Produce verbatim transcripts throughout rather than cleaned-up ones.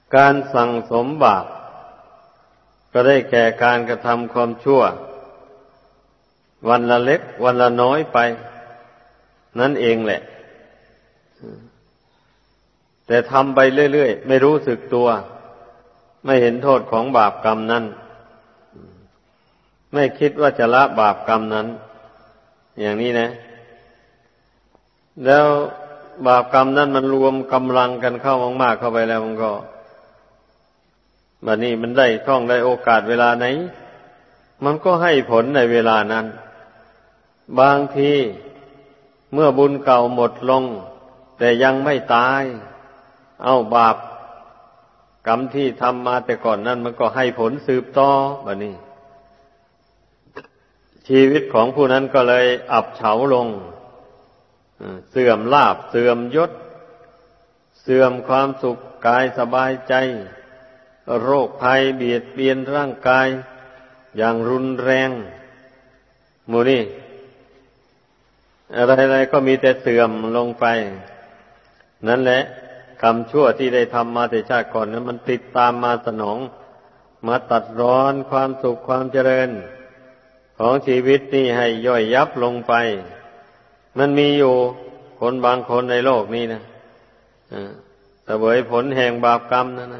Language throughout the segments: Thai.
การสั่งสมบาปก็ได้แก่การกระทำความชั่ววันละเล็กวันละน้อยไปนั่นเองแหละแต่ทำไปเรื่อยๆไม่รู้สึกตัวไม่เห็นโทษของบาปกรรมนั้นไม่คิดว่าจะละบาปกรรมนั้นอย่างนี้นะแล้วบาปกรรมนั้นมันรวมกำลังกันเข้ามากๆเข้าไปแล้วมันก็บัดนี้มันได้ช่องได้โอกาสเวลาไหนมันก็ให้ผลในเวลานั้นบางทีเมื่อบุญเก่าหมดลงแต่ยังไม่ตายเอาบาปกรรมที่ทำมาแต่ก่อนนั้นมันก็ให้ผลสืบต่อบัดนี้ชีวิตของผู้นั้นก็เลยอับเฉาลงเสื่อมลาภเสื่อมยศเสื่อมความสุขกายสบายใจโรคภัยเบียดเบียนร่างกายอย่างรุนแรงหมู่นี่อะไรๆก็มีแต่เสื่อมลงไปนั่นแหละกรรมชั่วที่ได้ทำมาแต่ชาติก่อนนั้นมันติดตามมาสนองมาตัดรอนความสุขความเจริญของชีวิตนี่ให้ย่อยยับลงไปมันมีอยู่คนบางคนในโลกนี้นะเสวยผลแห่งบาปกรรมนั่นนะ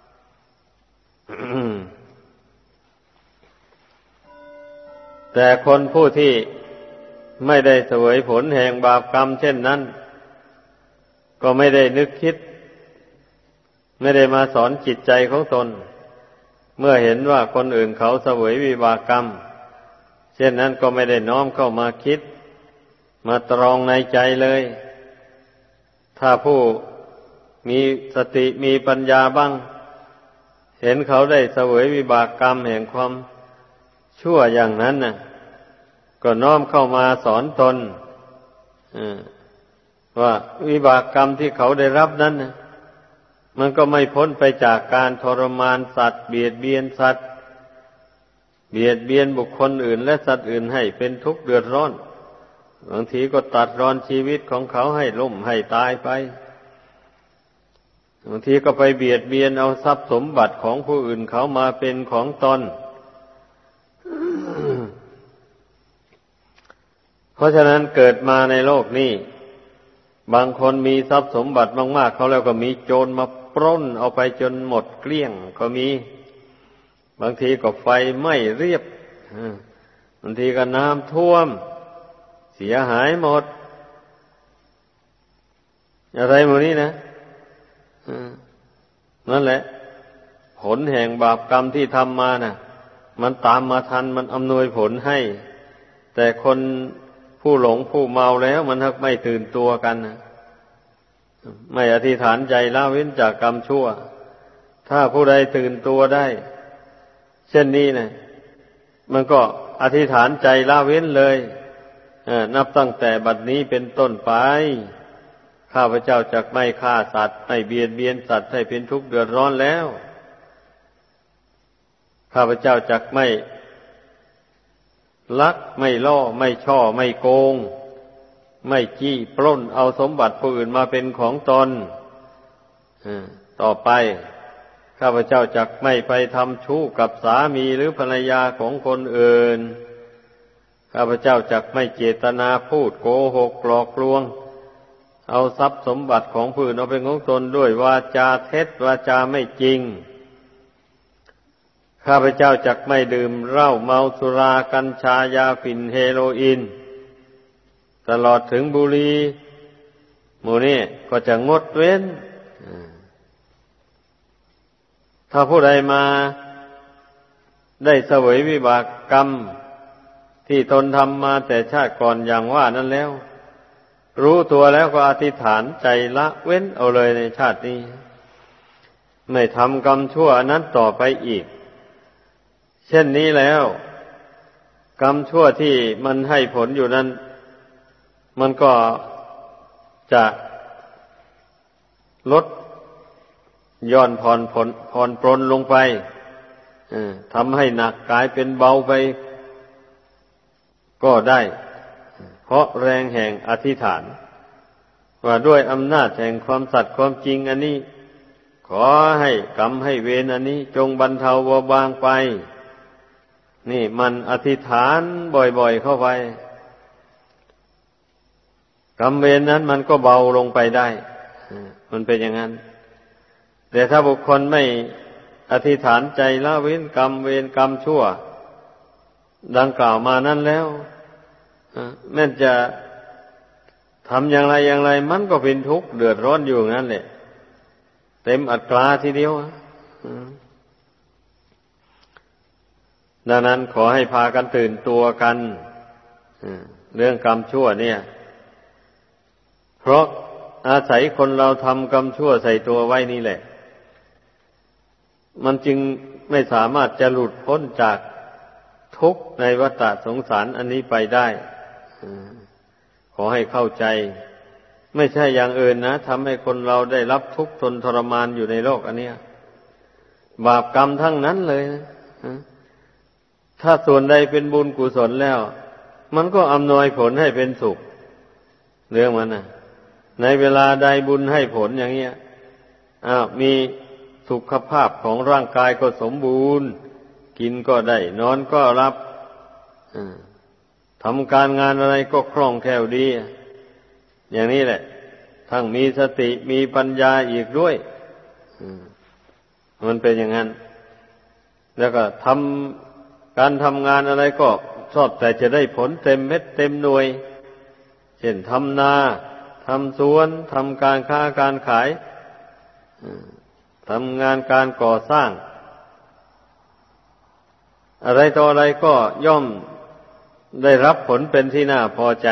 แต่คนผู้ที่ไม่ได้เสวยผลแห่งบาปกรรมเช่นนั้นก็ไม่ได้นึกคิดไม่ได้มาสอนจิตใจของตนเมื่อเห็นว่าคนอื่นเขาเสวยวิบากกรรมเช่นนั้นก็ไม่ได้น้อมเข้ามาคิดมาตรองในใจเลยถ้าผู้มีสติมีปัญญาบ้างเห็นเขาได้เสวยวิบากกรรมแห่งความชั่วอย่างนั้นน่ะก็น้อมเข้ามาสอนตนว่าวิบากกรรมที่เขาได้รับนั้นน่ะมันก็ไม่พ้นไปจากการทรมานสัตว์เบียดเบียนสัตว์เบียดเบียนบุคคลอื่นและสัตว์อื่นให้เป็นทุกข์เดือดร้อนบางทีก็ตัดรอนชีวิตของเขาให้ล่มให้ตายไปบางทีก็ไปเบียดเบียนเอาทรัพย์สมบัติของผู้อื่นเขามาเป็นของตน เพราะฉะนั้นเกิดมาในโลกนี้บางคนมีทรัพย์สมบัติมากๆเขาแล้วก็มีโจรมาปล้นเอาไปจนหมดเกลี้ยงก็มีบางทีก็ไฟไหม้เรียบบางทีก็น้ำท่วมเสียหายหมดอะไรหมดนี้นะนั่นแหละผลแห่งบาปกรรมที่ทำมาน่ะมันตามมาทันมันอำนวยผลให้แต่คนผู้หลงผู้เมาแล้วมันทักไม่ตื่นตัวกันนะไม่อธิษฐานใจละเว้นจากกรรมชั่วถ้าผู้ใดตื่นตัวได้เช่นนี้นะมันก็อธิษฐานใจละเว้นเลยนับตั้งแต่บัดนี้เป็นต้นไปข้าพเจ้าจักไม่ฆ่าสัตว์ไม่เบียดเบียนสัตว์ให้เป็นทุกข์เดือดร้อนแล้วข้าพเจ้าจักไม่ลักไม่ล่อไม่ช่อไม่โกงไม่จี้ปล้นเอาสมบัติผู้อื่นมาเป็นของตนต่อไปข้าพเจ้าจักไม่ไปทำชู้กับสามีหรือภรรยาของคนอื่นข้าพเจ้าจักไม่เจตนาพูดโกหกหลอกลวงเอาทรัพย์สมบัติของผู้อื่นเอาเป็นของตนด้วยวาจาเท็จวาจาไม่จริงข้าพเจ้าจักไม่ดื่มเหล้าเมาสุรากัญชายาฝิ่นเฮโรอีนตลอดถึงบุหรี่หมู่นี้ก็จะงดเว้นถ้าผู้ใดมาได้เสวยวิบากกรรมที่ตนทำมาแต่ชาติก่อนอย่างว่านั้นแล้วรู้ตัวแล้วก็อธิษฐานใจละเว้นเอาเลยในชาตินี้ไม่ทำกรรมชั่วนั้นต่อไปอีกเช่นนี้แล้วกรรมชั่วที่มันให้ผลอยู่นั้นมันก็จะลดย่อนผ่อนผลผ่อนปรนลงไปทำให้หนักกลายเป็นเบาไปก็ได้เพราะแรงแห่งอธิษฐานว่าด้วยอำนาจแห่งความสัตย์ความจริงอันนี้ขอให้กรรมให้เวรอันนี้จงบรรเทาเบาบางไปนี่มันอธิษฐานบ่อยๆเข้าไปกรรมเวรนั้นมันก็เบาลงไปได้มันเป็นอย่างนั้นแต่ถ้าบุคคลไม่อธิษฐานใจละเว้นกรรมเวรกรรมชั่วดังกล่าวมานั้นแล้วแม้จะทำอย่างไรอย่างไรมันก็เป็นทุกข์เดือดร้อนอยู่งั้นแหละเต็มอัตราทีเดียวดังนั้นขอให้พากันตื่นตัวกันเรื่องกรรมชั่วเนี่ยเพราะอาศัยคนเราทำกรรมชั่วใส่ตัวไว้นี่แหละมันจึงไม่สามารถจะหลุดพ้นจากทุกข์ในวัฏสงสารอันนี้ไปได้ขอให้เข้าใจไม่ใช่อย่างอื่นนะทำให้คนเราได้รับทุกข์ทนทรมานอยู่ในโลกอันนี้บาปกรรมทั้งนั้นเลยนะถ้าส่วนใดเป็นบุญกุศลแล้วมันก็อำนวยผลให้เป็นสุขเรื่องมันนะในเวลาใดบุญให้ผลอย่างเงี้ยอ้าวมีสุขภาพของร่างกายก็สมบูรณ์กินก็ได้นอนก็รับทำการงานอะไรก็คล่องแคล่วดีอย่างนี้แหละทั้งมีสติมีปัญญาอีกด้วยมันเป็นอย่างนั้นแล้วก็ทำการทำงานอะไรก็ชอบแต่จะได้ผลเต็มเม็ดเต็มหน่วยเช่นทำนาทำสวนทำการค้าการขายทำงานการก่อสร้างอะไรต่ออะไรก็ย่อมได้รับผลเป็นที่น่าพอใจ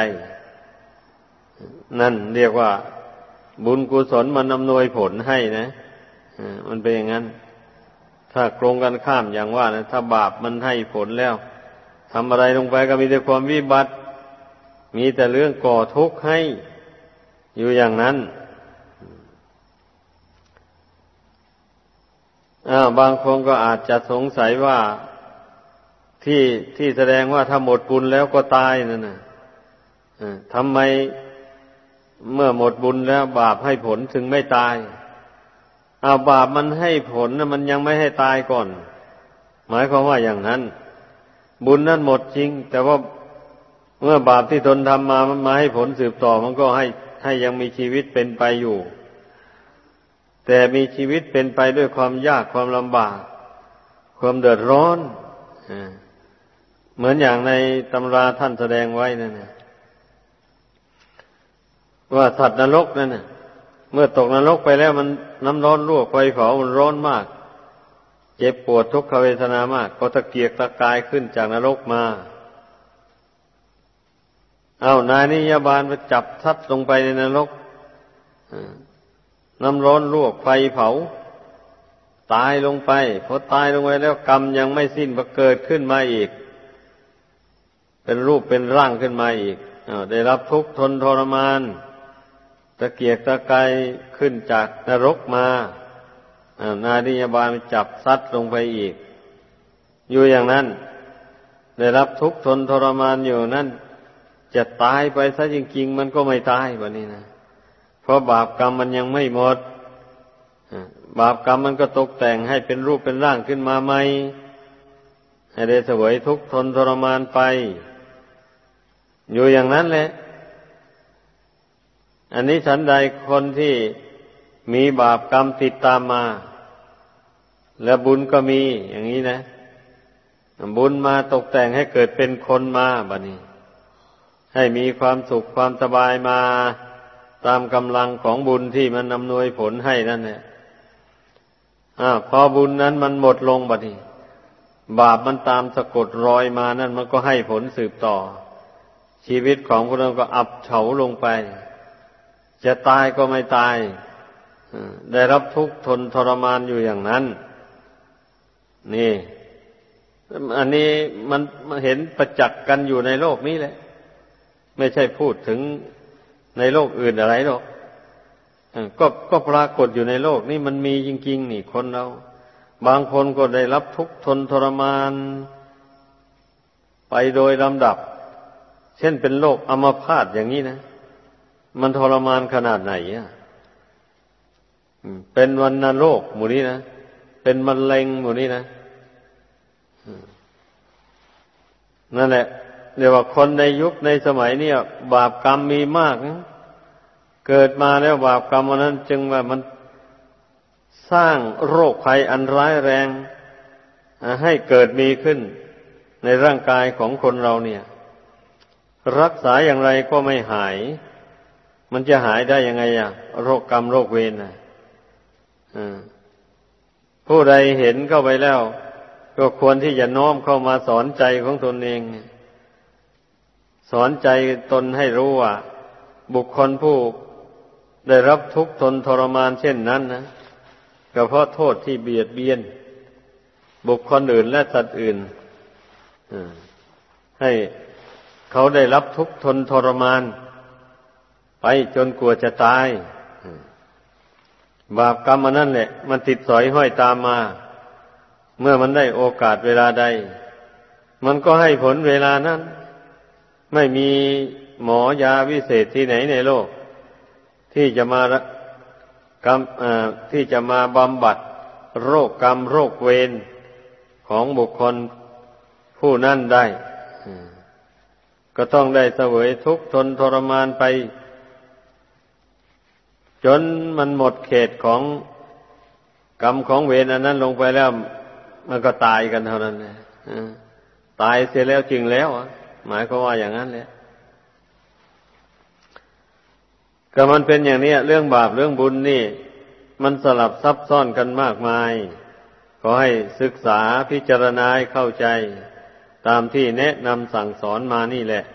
นั่นเรียกว่าบุญกุศลมันอำนวยผลให้นะมันเป็นอย่างนั้นถ้าตรงกันข้ามอย่างว่านะถ้าบาปมันให้ผลแล้วทำอะไรลงไปก็มีแต่ความวิบัติมีแต่เรื่องก่อทุกข์ให้อยู่อย่างนั้นอ้าวบางคนก็อาจจะสงสัยว่าที่ที่แสดงว่าถ้าหมดบุญแล้วก็ตายนั่นน่ะทำไมเมื่อหมดบุญแล้วบาปให้ผลถึงไม่ตายอ้าวบาปมันให้ผลนะมันยังไม่ให้ตายก่อนหมายความว่าอย่างนั้นบุญนั้นหมดจริงแต่ว่าเมื่อบาปที่ตนทำมามันมาให้ผลสืบต่อมันก็ให้ให้ยังมีชีวิตเป็นไปอยู่แต่มีชีวิตเป็นไปด้วยความยากความลำบากความเดือดร้อนเหมือนอย่างในตำราท่านแสดงไว้นั่นนะว่าสัตว์นรกนั่นนะเมื่อตกนรกไปแล้วมันน้ำร้อนลวกไฟเผามันร้อนมากเจ็บปวดทุกขเวทนามากก็ตะเกียกตะกายขึ้นจากนรกมาเอานายนิยบาลไปจับทัดลงไปในนรกน้ำร้อนลวกไฟเผาตายลงไปพอตายลงไปแล้วกรรมยังไม่สิ้นก็เกิดขึ้นมาอีกเป็นรูปเป็นร่างขึ้นมาอีกได้รับทุกข์ทนทรมานตะเกียกตะกายขึ้นจากนรกมานานิยบาลจับซัดลงไปอีกอยู่อย่างนั้นได้รับทุกข์ทนทรมานอยู่นั้นจะตายไปซะจริงๆมันก็ไม่ตายแบบนี้นะเพราะบาปกรรมมันยังไม่หมดบาปกรรมมันก็ตกแต่งให้เป็นรูปเป็นร่างขึ้นมาใหม่ให้ได้เสวยทุกข์ทนทรมานไปอยู่อย่างนั้นแหละอันนี้ฉันใดคนที่มีบาปกรรมติดตามมาและบุญก็มีอย่างนี้นะบุญมาตกแต่งให้เกิดเป็นคนมาบัดนี้ให้มีความสุขความสบายมาตามกำลังของบุญที่มันอำนวยผลให้นั่นแหละอ่าพอบุญนั้นมันหมดลงบัดนี้บาปมันตามสะกดรอยมานั่นมันก็ให้ผลสืบต่อชีวิตของพวกเราก็อับเฉาลงไปจะตายก็ไม่ตายได้รับทุกข์ทนทรมานอยู่อย่างนั้นนี่อันนี้มันเห็นประจักษ์กันอยู่ในโลกนี้แหละไม่ใช่พูดถึงในโลกอื่นอะไรหรอกก็ก็ปรากฏอยู่ในโลกนี้มันมีจริงๆนี่คนเราบางคนก็ได้รับทุกข์ทนทรมานไปโดยลำดับเช่นเป็นโรคอัมพาตอย่างนี้นะมันทรมานขนาดไหนอ่ะเป็นวัณโรคหมู่นี้นะเป็นมะเร็งหมู่นี้นะนั่นแหละเรียกว่าคนในยุคในสมัยนี้บาปกรรมมีมากนะเกิดมาแล้วบาปกรรมอันนั้นจึงว่ามันสร้างโรคภัยอันร้ายแรงให้เกิดมีขึ้นในร่างกายของคนเราเนี่ยรักษาอย่างไรก็ไม่หายมันจะหายได้ยังไงอ่ะโรคกรรมโรคเวรน่ะผู้ใดเห็นเข้าไปแล้วก็ควรที่จะน้อมเข้ามาสอนใจของตนเองสอนใจตนให้รู้ว่าบุคคลผู้ได้รับทุกข์ทนทรมานเช่นนั้นนะก็เพราะโทษที่เบียดเบียนบุคคลอื่นและสัตว์อื่นให้เขาได้รับทุกข์ทนทรมานไปจนกลัวจะตายบาปกรรมอันนั้นแหละมันติดสอยห้อยตามมาเมื่อมันได้โอกาสเวลาใดมันก็ให้ผลเวลานั้นไม่มีหมอยาวิเศษที่ไหนในโลกที่จะมากรรมที่จะมาบำบัดโรคกรรมโรคเวรของบุคคลผู้นั้นได้ก็ต้องได้เสวยทุกข์ทนทรมานไปจนมันหมดเขตของกรรมของเวรอันนั้นลงไปแล้วมันก็ตายกันเท่านั้นเลยตายเสียแล้วจริงแล้วหมายความว่าอย่างนั้นแหละก็มันเป็นอย่างนี้เรื่องบาปเรื่องบุญนี่มันสลับซับซ้อนกันมากมายขอให้ศึกษาพิจารณาให้เข้าใจตามที่แนะนำสั่งสอนมานี่แหละ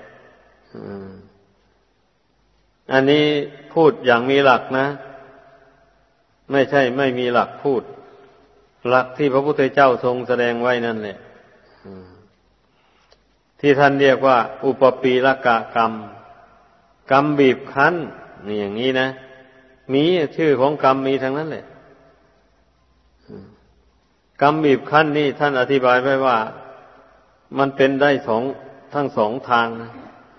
อันนี้พูดอย่างมีหลักนะไม่ใช่ไม่มีหลักพูดหลักที่พระพุทธเจ้าทรงแสดงไว้นั่นแหละที่ท่านเรียกว่าอุปปีละกะกรรมกรรมบีบคั้นนี่อย่างนี้นะมีชื่อของกรรมมีทั้งนั้นแหละกรรมบีบคั้นนี่ท่านอธิบายไว้ว่ามันเป็นได้สองทั้งสองทางนะ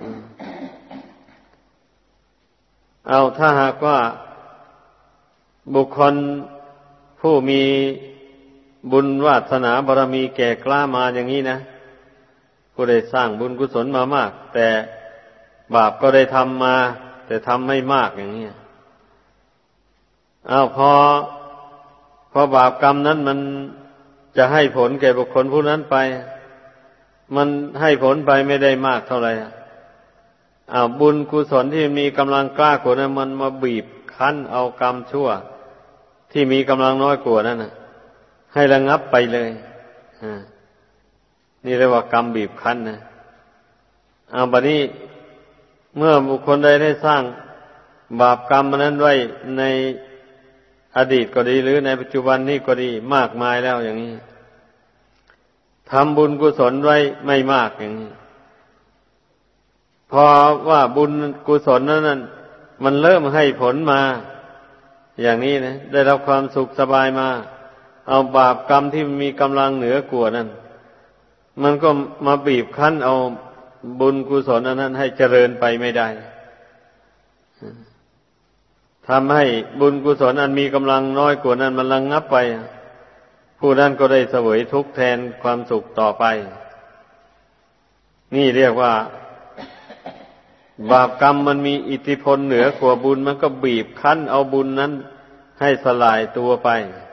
เอาถ้าหากว่าบุคคลผู้มีบุญวาสนาบารมีแก่กล้ามาอย่างนี้นะผู้ได้สร้างบุญกุศลมามากแต่บาปก็ได้ทำมาแต่ทำไม่มากอย่างนี้เอาพอพอบาปกรรมนั้นมันจะให้ผลแก่บุคคลผู้นั้นไปมันให้ผลไปไม่ได้มากเท่าไหร่อ้าวบุญกุศลที่มีกำลังกล้ากว่านั้นมันมาบีบคั้นเอากรรมชั่วที่มีกำลังน้อยกว่านั้นนะให้ระงับไปเลยอ่านี่เรียกว่ากรรมบีบคั้นนะเอาบัดนี้เมื่อบุคคลใดได้สร้างบาปกรรมนั้นไว้ในอดีตก็ดีหรือในปัจจุบันนี้ก็ดีมากมายแล้วอย่างนี้ทำบุญกุศลไว้ไม่มากอย่างนี้พอว่าบุญกุศลนั้นมันเริ่มให้ผลมาอย่างนี้นะได้รับความสุขสบายมาเอาบาปกรรมที่มีกำลังเหนือกว่านั้นมันก็มาบีบคั้นเอาบุญกุศลอันนั้นให้เจริญไปไม่ได้ทำให้บุญกุศลอันมีกำลังน้อยกว่านั้นมันระงับไปผู้นั้นก็ได้เสวยทุกข์แทนความสุขต่อไปนี่เรียกว่าบาปกรรมมันมีอิทธิพลเหนือกว่าบุญมันก็บีบคั้นเอาบุญนั้นให้สลายตัวไป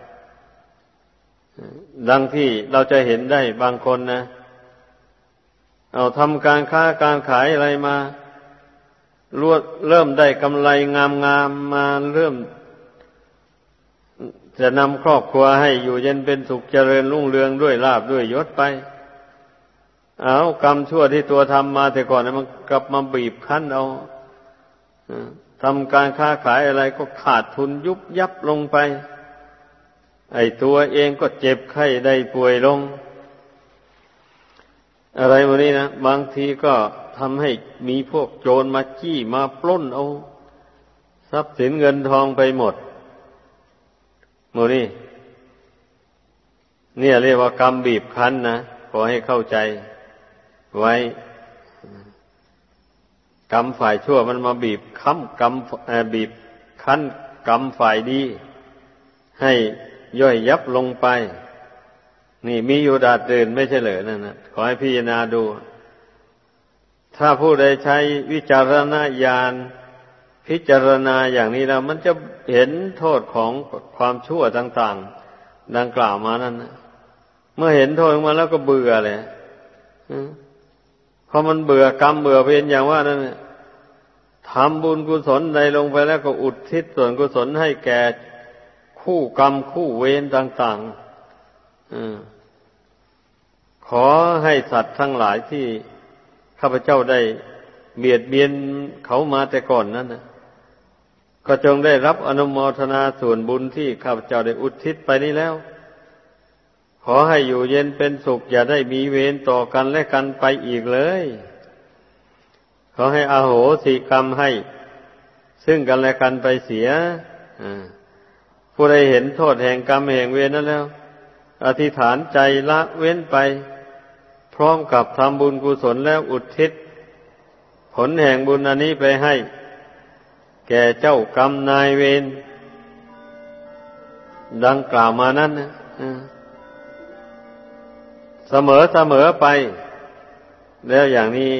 ดังที่เราจะเห็นได้บางคนนะเอาทำการค้าการขายอะไรมาเริ่มได้กำไรงามๆมาเริ่มจะนำครอบครัวให้อยู่เย็นเป็นสุขเจริญรุ่งเรืองด้วยลาภด้วยยศไปเอากรรมชั่วที่ตัวทำมาแต่ก่อนมันกลับมาบีบคั้นเอาทำการค้าขายอะไรก็ขาดทุนยุบยับลงไปไอ้ตัวเองก็เจ็บไข้ได้ป่วยลงอะไรพวกนี้นะบางทีก็ทำให้มีพวกโจรมาจี้มาปล้นเอาทรัพย์สินเงินทองไปหมดหมดนี่เนี่ยเรียกว่ากรรมบีบคั้นนะขอให้เข้าใจไว้กรรมฝ่ายชั่วมันมาบีบคั้นกรรมบีบคั้นกรรมฝ่ายดีให้ย่อยยับลงไปนี่มีอยู่ดาดดื่นไม่ใช่เหรอนั่นนะขอให้พิจารณาดูถ้าผู้ใดใช้วิจารณญาณพิจารณาอย่างนี้แล้วมันจะเห็นโทษของความชั่วต่างๆดังกล่าวมานั่นนะเมื่อเห็นโทษมาแล้วก็เบื่อเลยพอมันเบื่อกรรมเบื่อเวรอย่างว่านั่นเนี่ยทำบุญกุศลใดลงไปแล้วก็อุทิศส่วนกุศลให้แก่คู่กรรมคู่เวรต่างๆขอให้สัตว์ทั้งหลายที่ข้าพเจ้าได้เบียดเบียนเขามาแต่ก่อนนั้นนะก็จงได้รับอนุโมทนาส่วนบุญที่ข้าพเจ้าได้อุทิศไปนี้แล้วขอให้อยู่เย็นเป็นสุขอย่าได้มีเวรต่อกันและกันไปอีกเลยขอให้อโหสิกรรมให้ซึ่งกันและกันไปเสียผู้ใดเห็นโทษแห่งกรรมแห่งเวรนั้นแล้วอธิษฐานใจละเว้นไปพร้อมกับทำบุญกุศลแล้วอุทิศผลแห่งบุญอันนี้ไปให้แก่เจ้ากรรมนายเวรดังกล่าวมานั้นนะเสมอเสมอไปแล้วอย่างนี้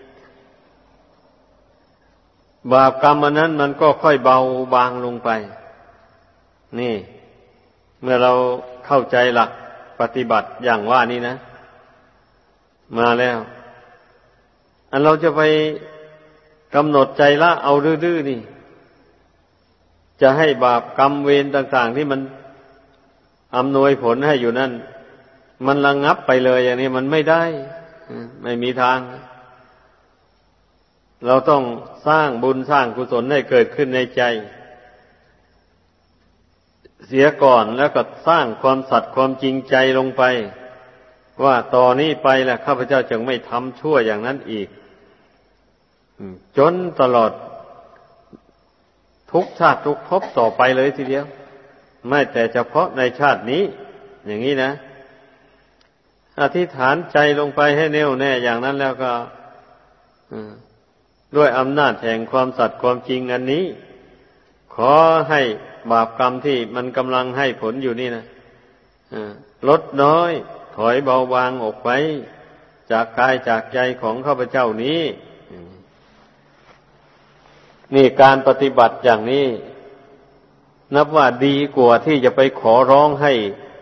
บาปกรรมอันนั้นมันก็ค่อยเบาบางลงไปนี่เมื่อเราเข้าใจหลักปฏิบัติอย่างว่านี้นะมาแล้วอันเราจะไปกำหนดใจละเอาดื้อๆนี่จะให้บาปกรรมเวรต่างๆที่มันอำนวยผลให้อยู่นั่นมันระงับไปเลยอย่างนี้มันไม่ได้ไม่มีทางเราต้องสร้างบุญสร้างกุศลให้เกิดขึ้นในใจเสียก่อนแล้วก็สร้างความสัตย์ความจริงใจลงไปว่าต่อนนี้ไปแหละข้าพเจ้าจะไม่ทำชั่วอย่างนั้นอีกจนตลอดทุกชาติทุกภพต่อไปเลยทีเดียวไม่แต่เฉพาะในชาตินี้อย่างนี้นะอธิษฐานใจลงไปให้แน่วแน่อย่างนั้นแล้วก็ด้วยอำนาจแห่งความสัตย์ความจริงอันนี้ขอให้บาปกรรมที่มันกำลังให้ผลอยู่นี่นะลดน้อยถอยเบาบางออกไปจากกายจากใจของข้าพเจ้านี้นี่การปฏิบัติอย่างนี้นับว่าดีกว่าที่จะไปขอร้องให้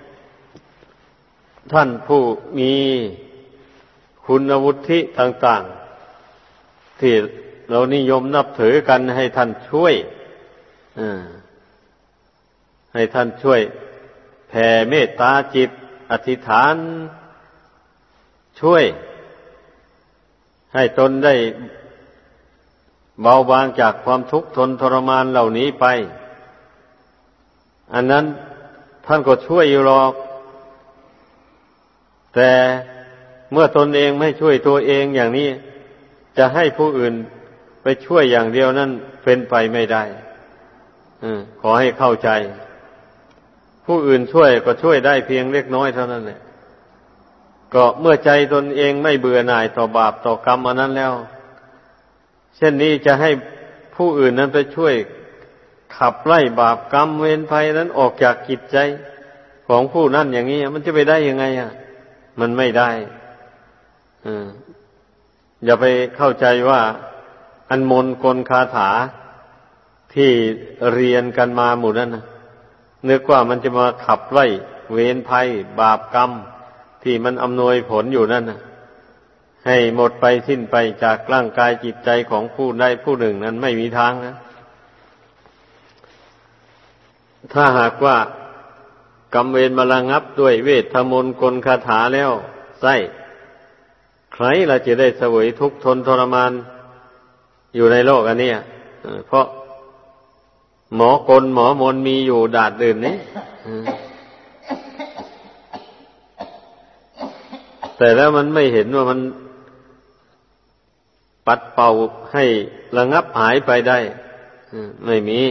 ท่านผู้มีคุณวุฒิต่างๆที่เรานิยมนับถือกันให้ท่านช่วยให้ท่านช่วยแผ่เมตตาจิตอธิษฐานช่วยให้ตนได้เบาบางจากความทุกข์ทนทรมานเหล่านี้ไปอันนั้นท่านก็ช่วยอยู่หรอกแต่เมื่อตนเองไม่ช่วยตัวเองอย่างนี้จะให้ผู้อื่นไปช่วยอย่างเดียวนั้นเป็นไปไม่ได้ขอให้เข้าใจผู้อื่นช่วยก็ช่วยได้เพียงเล็กน้อยเท่านั้นแหละก็เมื่อใจตนเองไม่เบื่อหน่ายต่อบาปต่อกรรมอันนั้นแล้วเช่นนี้จะให้ผู้อื่นนั้นไปช่วยขับไล่บาปกรรมเวรภัยนั้นออกจากจิตใจของผู้นั้นอย่างนี้มันจะไปได้ยังไงอ่ะมันไม่ได้อ่าอย่าไปเข้าใจว่าอันมนต์กลคาถาที่เรียนกันมาหมู่นั้นนะนึกว่ามันจะมาขับไล่เวรภัยบาปกรรมที่มันอำนวยผลอยู่นั่นนะให้หมดไปสิ้นไปจากร่างกายจิตใจของผู้ใดผู้หนึ่งนั้นไม่มีทางนะถ้าหากว่ากรรมเวรมาระงับด้วยเวทมนต์กลคาถาแล้วไส้ใครล่ะจะได้เสวยทุกข์ทนทรมานอยู่ในโลกอันนี้เพราะหมอกลหมอมนมีอยู่ดาดดื่นนี้แต่แล้วมันไม่เห็นว่ามันปัดเป่าให้ระงับหายไปได้ไม่มี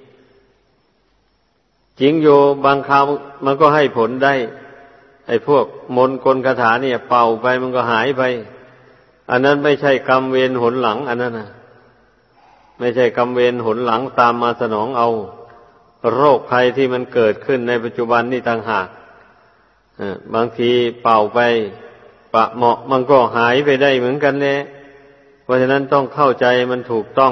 จริงอยู่บางคราวมันก็ให้ผลได้ไอ้พวกมนต์กลคาถาเนี่ยเป่าไปมันก็หายไปอันนั้นไม่ใช่กรรมเวรหนหลังอันนั้นนะไม่ใช่กรรมเวรหนหลังตามมาสนองเอาโรคภัยที่มันเกิดขึ้นในปัจจุบันนี่ต่างหากบางทีเป่าไปปะเหมาะมันก็หายไปได้เหมือนกันแหละเพราะฉะนั้นต้องเข้าใจมันถูกต้อง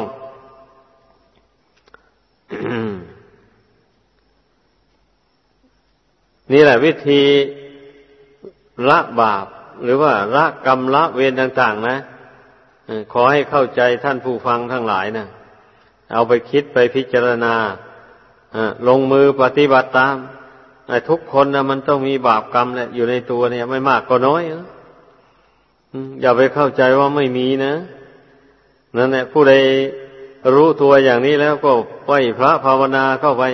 นี่แหละวิธีละบาปหรือว่าละกรรมละเวรต่างๆนะขอให้เข้าใจท่านผู้ฟังทั้งหลายนะเอาไปคิดไปพิจารณาลงมือปฏิบัติตามทุกคนนะมันต้องมีบาปกรรมแหละอยู่ในตัวเนี่ยไม่มากก็น้อยอย่าไปเข้าใจว่าไม่มีนะนั่นแหละผู้ใดรู้ตัวอย่างนี้แล้วก็ไหว้พระภาวนาเข้าไป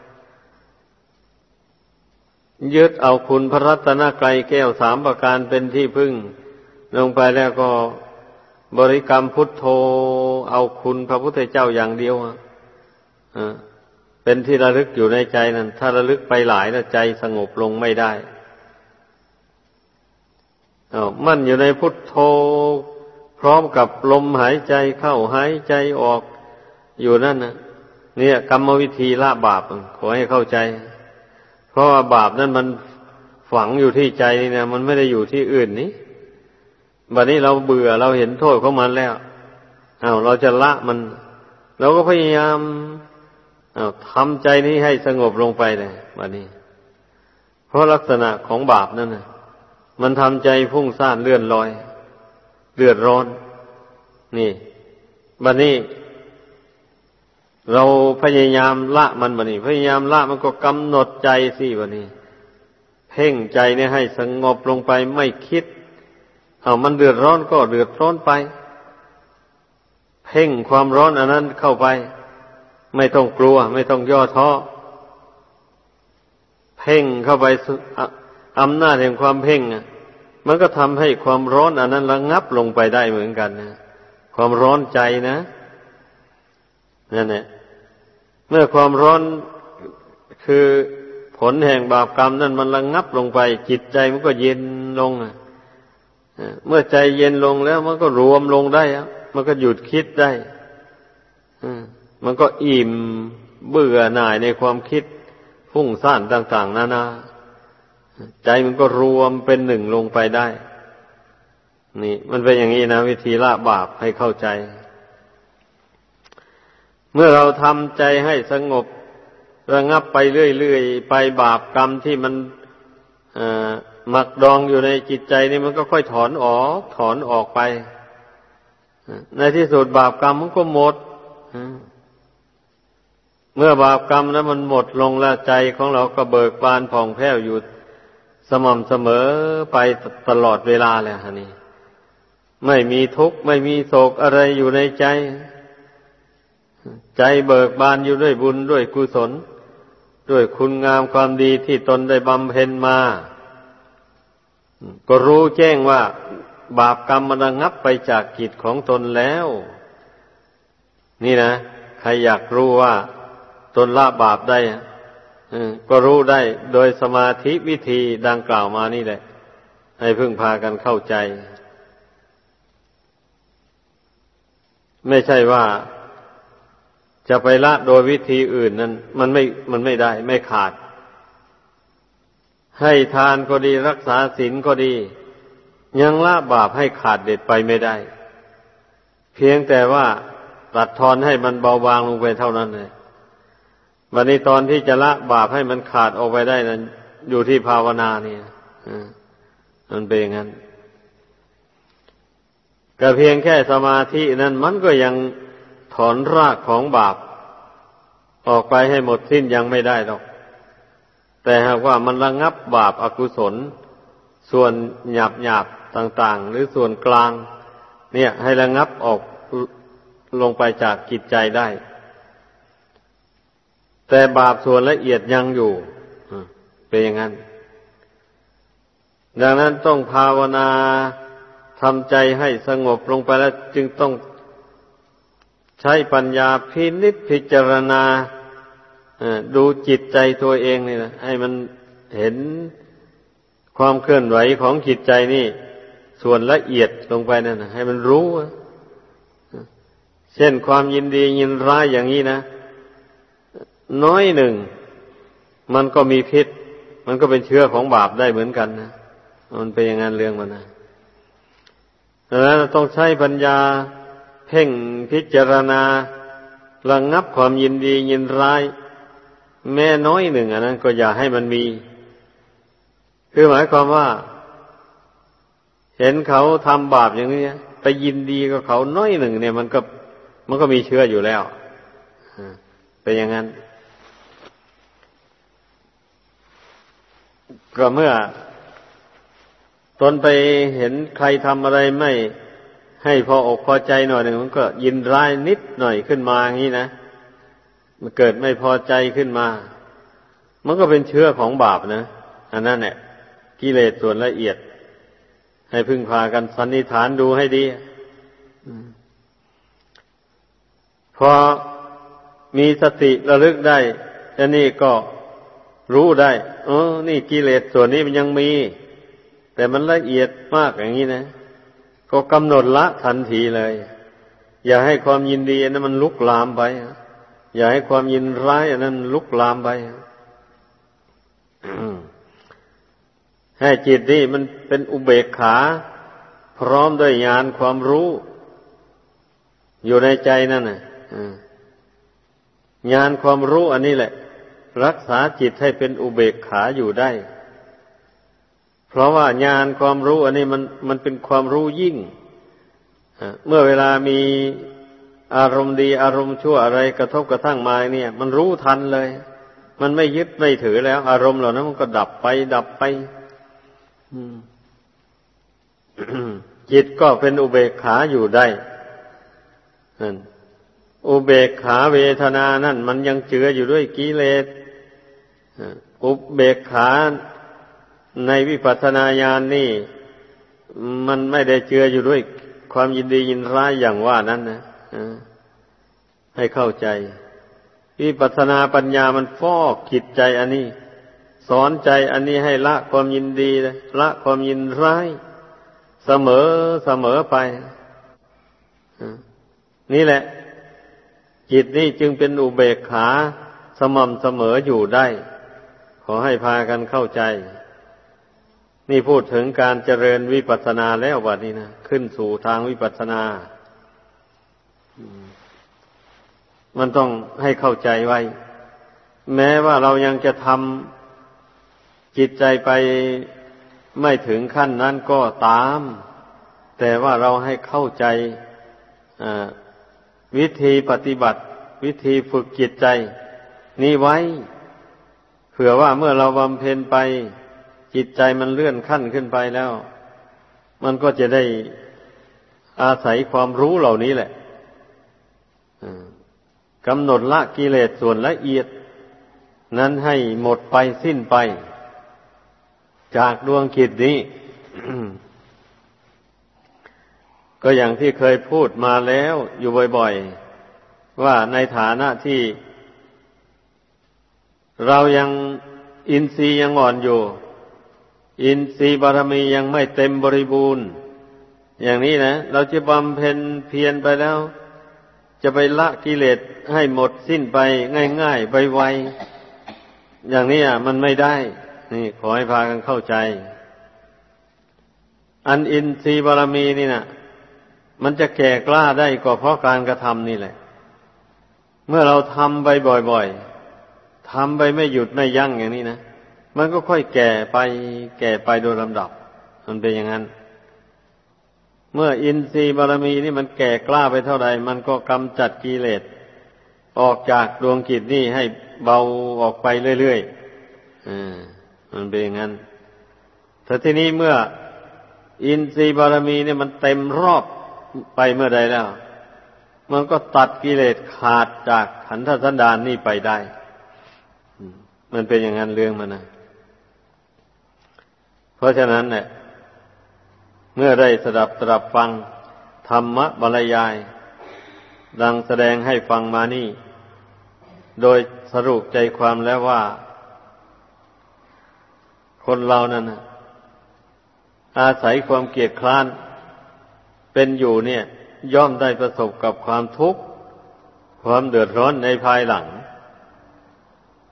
ยึดเอาคุณพระรัตนกรัยแก้วสามประการเป็นที่พึ่งลงไปแล้วก็บริกรรมพุทโธเอาคุณพระพุทธเจ้าอย่างเดียวอ่ะเป็นที่ระลึกอยู่ในใจนั่นถ้าระลึกไปหลายแล้วใจสงบลงไม่ได้อ้าวมั่นอยู่ในพุทโธพร้อมกับลมหายใจเข้าหายใจออกอยู่นั่นนะเนี่ยกรรมวิธีละบาปขอให้เข้าใจเพราะว่าบาปนั้นมันฝังอยู่ที่ใจนี่นะมันไม่ได้อยู่ที่อื่นนี้บัดนี้เราเบื่อเราเห็นโทษของมันแล้วอ้าวเราจะละมันเราก็พยายามอ้าวทำใจนี้ให้สงบลงไปเลยบัดนี้เพราะลักษณะของบาปนั่นน่ะมันทำใจพุ่งซ่านเลื่อนลอยเดือดร้อนนี่บัดนี้เราพยายามละมันบัดนี้พยายามละมันก็กำหนดใจสิบัดนี้เพ่งใจเนี่ยให้สงบลงไปไม่คิดเอามันเดือดร้อนก็เดือดร้อนไปเพ่งความร้อนอันนั้นเข้าไปไม่ต้องกลัวไม่ต้องย่อท้อเพ่งเข้าไปอำนาจแห่งความเพ่งอ่ะมันก็ทำให้ความร้อนอันนั้นระงับลงไปได้เหมือนกันนะความร้อนใจนะนั่นแหละเมื่อความร้อนคือผลแห่งบาปกรรมนั้นมันระงับลงไปจิตใจมันก็เย็นลงอ่ะเมื่อใจเย็นลงแล้วมันก็รวมลงได้อ่ะมันก็หยุดคิดได้มันก็อิ่มเบื่อหน่ายในความคิดฟุ้งซ่านต่างๆนานาใจมันก็รวมเป็นหนึ่งลงไปได้นี่มันเป็นอย่างนี้นะวิธีละบาปให้เข้าใจเมื่อเราทำใจให้สงบระงับไปเรื่อยๆไปบาปกรรมที่มันหมักดองอยู่ในจิตใจนี่มันก็ค่อยถอนออกถอนออกไปในที่สุดบาปกรรมมันก็หมดเมื่อบาปกรรมนั้นมันหมดลงแล้วใจของเราก็เบิกบานผ่องแผ้วอยู่สม่ำเสมอไปตลอดเวลาเลยฮะนี่ไม่มีทุกข์ไม่มีโศกอะไรอยู่ในใจใจเบิกบานอยู่ด้วยบุญด้วยกุศลด้วยคุณงามความดีที่ตนได้บำเพ็ญมาก็รู้แจ้งว่าบาปกรรมมันระงับไปจากกิจของตนแล้วนี่นะใครอยากรู้ว่าตนละบาปได้ก็รู้ได้โดยสมาธิวิธีดังกล่าวมานี่แหละให้พึ่งพากันเข้าใจไม่ใช่ว่าจะไปละโดยวิธีอื่นนั้นมันไม่มันไม่ได้ไม่ขาดให้ทานก็ดีรักษาศีลก็ดียังละบาปให้ขาดเด็ดไปไม่ได้เพียงแต่ว่าตัดทอนให้มันเบาบางลงไปเท่านั้นเลยวันนี้ตอนที่จะละบาปให้มันขาดออกไปได้นั้นอยู่ที่ภาวนานี่มันเป็นอย่างนั้นก็เพียงแค่สมาธินั้นมันก็ยังถอนรากของบาปออกไปให้หมดสิ้นยังไม่ได้หรอกแต่หากว่ามันระงับบาปอกุศลส่วนหยาบหยาบต่างๆหรือส่วนกลางเนี่ยให้ระงับออกลงไปจากจิตใจได้แต่บาปส่วนละเอียดยังอยู่เป็นอย่างนั้นดังนั้นต้องภาวนาทำใจให้สงบลงไปแล้วจึงต้องใช้ปัญญาพินิจพิจารณาดูจิตใจตัวเองนี่นะให้มันเห็นความเคลื่อนไหวของจิตใจนี่ส่วนละเอียดลงไปนั่นนะให้มันรู้เช่นความยินดียินร้ายอย่างนี้นะน้อยหนึ่งมันก็มีพิษมันก็เป็นเชื้อของบาปได้เหมือนกันนะมันเป็นอย่างนั้นเรื่องมันนะดังนั้นต้องใช้ปัญญาเพ่งพิจารณาระงับความยินดียินร้ายแม้น้อยหนึ่งอันนั้นก็อย่าให้มันมีคือหมายความว่าเห็นเขาทำบาปอย่างนี้ไปยินดีกับเขาน้อยหนึ่งเนี่ยมันก็มันก็มีเชื้ออยู่แล้วเป็นอย่างนั้นก็เมื่อตนไปเห็นใครทำอะไรไม่ให้พออกพอใจหน่อยหนึ่งมันก็ยินร้ายนิดหน่อยขึ้นมาอย่างนี้นะมันเกิดไม่พอใจขึ้นมามันก็เป็นเชื้อของบาปนะอันนั้นแหละกิเลสส่วนละเอียดให้พึ่งพากันสันนิษฐานดูให้ดีพอมีสติระลึกได้อันนี้ก็รู้ได้เออนี่กิเลสส่วนนี้มันยังมีแต่มันละเอียดมากอย่างนี้นะก็กำหนดละทันทีเลยอย่าให้ความยินดีอันนั้นมันลุกลามไปอย่าให้ความยินร้ายอันนั้นลุกลามไปให้จิตนี่มันเป็นอุเบกขาพร้อมด้วยญาณความรู้อยู่ในใจนั่นน่ะญาณความรู้อันนี้แหละรักษาจิตให้เป็นอุเบกขาอยู่ได้เพราะว่าญาณความรู้อันนี้มันมันเป็นความรู้ยิ่งเมื่อเวลามีอารมณ์ดีอารมณ์ชั่วอะไรกระทบกระทั่งมาเนี่ยมันรู้ทันเลยมันไม่ยึดไม่ถือแล้วอารมณ์เหล่านั้นมันก็ดับไปดับไปจิตก็เป็นอุเบกขาอยู่ได้นั่นอุเบกขาเวทนานั่นมันยังเจืออยู่ด้วยกิเลสอุเบกขาในวิปัสสนาญาณนี่มันไม่ได้เจืออยู่ด้วยความยินดียินร้ายอย่างว่านั้นนะให้เข้าใจวิปัสสนาปัญญามันฟอกจิตใจอันนี้สอนใจอันนี้ให้ละความยินดีละความยินร้ายเสมอเสมอไปนี่แหละจิตนี่จึงเป็นอุเบกขาสม่ำเสมออยู่ได้ขอให้พากันเข้าใจนี่พูดถึงการเจริญวิปัสสนาแล้วบัดนี้นะขึ้นสู่ทางวิปัสสนามันต้องให้เข้าใจไว้แม้ว่าเรายังจะทำจิตใจไปไม่ถึงขั้นนั้นก็ตามแต่ว่าเราให้เข้าใจวิธีปฏิบัติวิธีฝึกจิตใจนี้ไว้เผื่อว่าเมื่อเราบำเพ็ญไปจิตใจมันเลื่อนขั้นขึ้นไปแล้วมันก็จะได้อาศัยความรู้เหล่านี้แหละกำหนดละกิเลสส่วนละเอียดนั้นให้หมดไปสิ้นไปจากดวงจิตนี้ ก็อย่างที่เคยพูดมาแล้วอยู่บ่อยๆว่าในฐานะที่เรายังอินทรีย์ยังอ่อนอยู่อินทรีย์บารมียังไม่เต็มบริบูรณ์อย่างนี้นะเราจะบำเพ็ญเพียรไปแล้วจะไปละกิเลสให้หมดสิ้นไปง่ายๆไวๆอย่างนี้อ่ะมันไม่ได้นี่ขอให้พากันเข้าใจอันอินทรีย์บารมีนี่นะมันจะแก่กล้าได้ก็เพราะการกระทำนี่แหละเมื่อเราทำไปบ่อยๆทำไปไม่หยุดไม่ยั้งอย่างนี้นะมันก็ค่อยแก่ไปแก่ไปโดยลำดับมันเป็นอย่างนั้นเมื่ออินทรีย์บารมีนี่มันแก่กล้าไปเท่าใดมันก็กำจัดกิเลสออกจากดวงจิตนี่ให้เบาออกไปเรื่อยๆอ่ามันเป็นอย่างนั้นแต่ทีนี้เมื่ออินทรีย์บารมีนี่มันเต็มรอบไปเมื่อใดแล้วมันก็ตัดกิเลสขาดจากขันธสันดานนี่ไปได้มันเป็นอย่างนั้นเรื่องมันนะเพราะฉะนั้นเนี่ยเมื่อได้สดับตรับฟังธรรมะบรรยายดังแสดงให้ฟังมานี่โดยสรุปใจความแล้วว่าคนเรานั่นนะอาศัยความเกียจคร้านเป็นอยู่เนี่ยย่อมได้ประสบกับความทุกข์ความเดือดร้อนในภายหลัง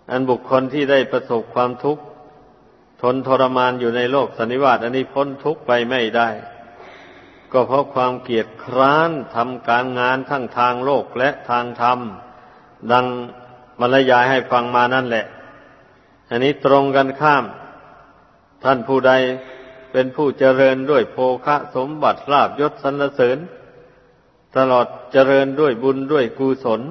อันบุคคลที่ได้ประสบความทุกข์ทนทรมานอยู่ในโลกสันนิวาตอันนี้พ้นทุกข์ไปไม่ได้ก็เพราะความเกียจคร้านทำการงานทั้งทางโลกและทางธรรมดังบรรยายให้ฟังมานั่นแหละอันนี้ตรงกันข้ามท่านผู้ใดเป็นผู้เจริญด้วยโภคะสมบัติลาภยศสรรเสริญตลอดเจริญด้วยบุญด้วยกุศล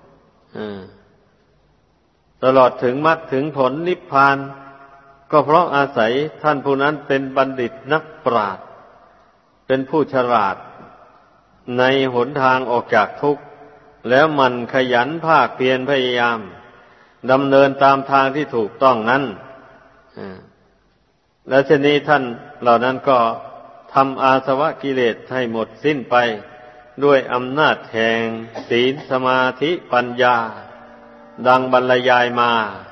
ตลอดถึงมรรคถึงผลนิพพานก็เพราะอาศัยท่านผู้นั้นเป็นบัณฑิตนักปราชญ์เป็นผู้ฉลาดในหนทางออกจากทุกข์แล้วมันขยันภาคเพียรพยายามดำเนินตามทางที่ถูกต้องนั้นและเช่นนี้ท่านเหล่านั้นก็ทำอาสวะกิเลสให้หมดสิ้นไปด้วยอำนาจแห่งศีลสมาธิปัญญาดังบรรยายมา